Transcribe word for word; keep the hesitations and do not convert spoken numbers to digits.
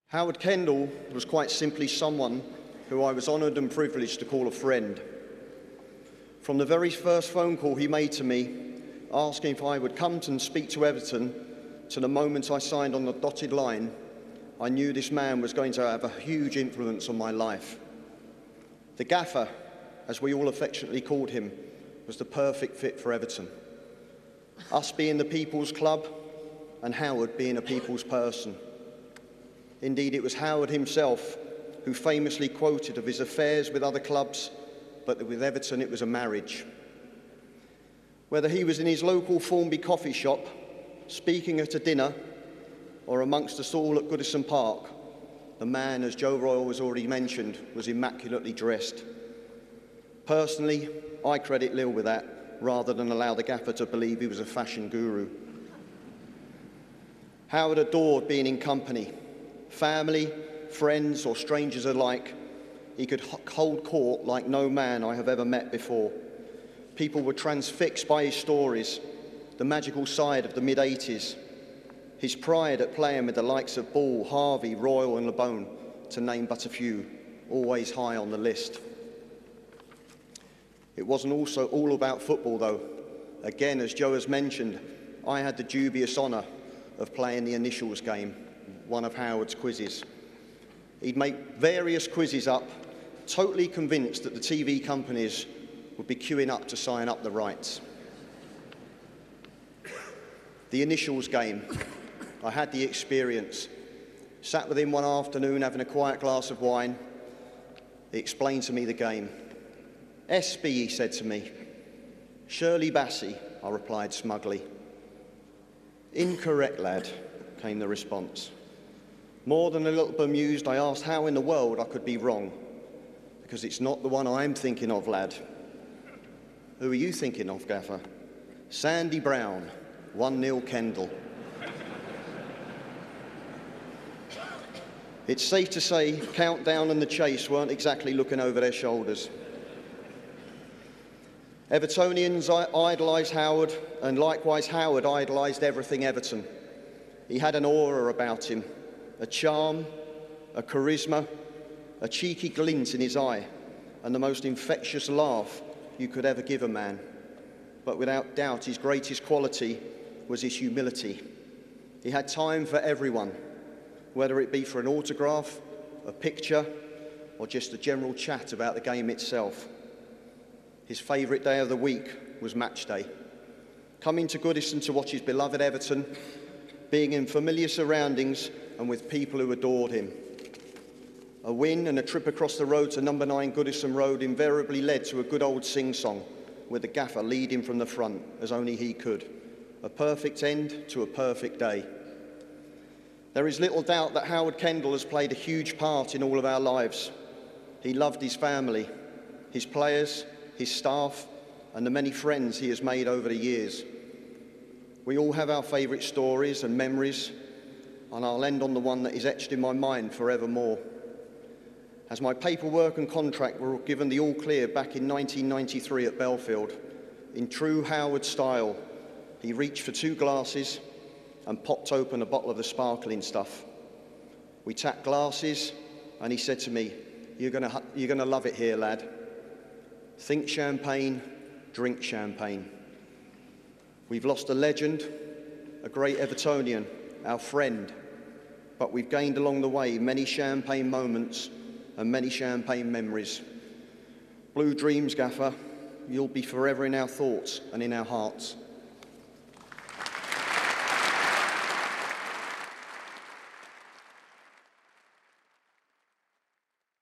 Howard Kendall was quite simply someone who I was honoured and privileged to call a friend. From the very first phone call he made to me, asking if I would come and speak to Everton, to the moment I signed on the dotted line, I knew this man was going to have a huge influence on my life. The Gaffer, as we all affectionately called him, was the perfect fit for Everton. Us being the people's club, and Howard being a people's person. Indeed, it was Howard himself who famously quoted of his affairs with other clubs, but that with Everton it was a marriage. Whether he was in his local Formby coffee shop, speaking at a dinner, or amongst us all at Goodison Park, the man, as Joe Royle has already mentioned, was immaculately dressed. Personally, I credit Lil with that, rather than allow the Gaffer to believe he was a fashion guru. Howard adored being in company. Family, friends, or strangers alike, he could hold court like no man I have ever met before. People were transfixed by his stories, the magical side of the mid eighties, his pride at playing with the likes of Ball, Harvey, Royle and LeBone, to name but a few, always high on the list. It wasn't also all about football though. Again, as Joe has mentioned, I had the dubious honour of playing the initials game, one of Howard's quizzes. He'd make various quizzes up, totally convinced that the T V companies would be queuing up to sign up the rights. The initials game. I had the experience. Sat with him one afternoon having a quiet glass of wine. He explained to me the game. S B, he said to me. Shirley Bassey, I replied smugly. Incorrect, lad, came the response. More than a little bemused, I asked how in the world I could be wrong, because it's not the one I'm thinking of, lad. Who are you thinking of, Gaffer? Sandy Brown, one nil Kendall. It's safe to say Countdown and the Chase weren't exactly looking over their shoulders. Evertonians idolised Howard, and likewise Howard idolised everything Everton. He had an aura about him, a charm, a charisma, a cheeky glint in his eye, and the most infectious laugh you could ever give a man. But without doubt, his greatest quality was his humility. He had time for everyone, whether it be for an autograph, a picture, or just a general chat about the game itself. His favourite day of the week was match day. Coming to Goodison to watch his beloved Everton, being in familiar surroundings and with people who adored him. A win and a trip across the road to number nine Goodison Road invariably led to a good old sing-song, with the Gaffer leading from the front, as only he could. A perfect end to a perfect day. There is little doubt that Howard Kendall has played a huge part in all of our lives. He loved his family, his players, his staff, and the many friends he has made over the years. We all have our favourite stories and memories, and I'll end on the one that is etched in my mind forevermore. As my paperwork and contract were given the all-clear back in nineteen ninety-three at Belfield, in true Howard style, he reached for two glasses and popped open a bottle of the sparkling stuff. We tapped glasses, and he said to me, "You're gonna, you're gonna love it here, lad. Think champagne, drink champagne." We've lost a legend, a great Evertonian, our friend, but we've gained along the way many champagne moments and many champagne memories. Blue dreams, Gaffer. You'll be forever in our thoughts and in our hearts.